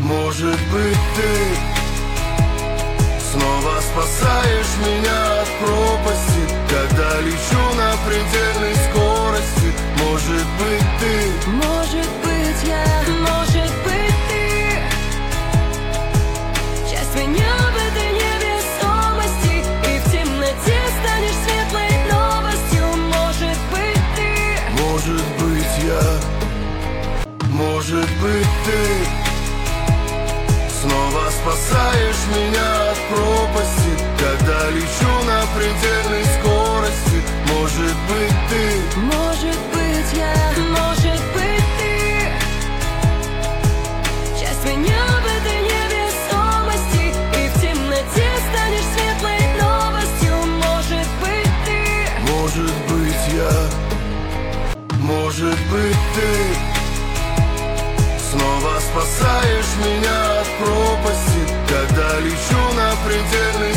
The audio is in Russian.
Может быть, ты снова спасаешь меня от пропасти, когда лечу на предельной скорости. Может быть, ты, может быть, я, может быть, ты часть меня в этой невесомости, и в темноте станешь светлой новостью. Может быть, ты, может быть, я, может быть, ты снова спасаешь меня от пропасти, когда лечу на предельной скорости. Может быть, ты, может быть, я, может быть, ты часть меня в этой невесомости, и в темноте станешь светлой новостью. Может быть, ты, может быть, я, может быть, ты снова спасаешь меня от пропасти, когда лечу на предельной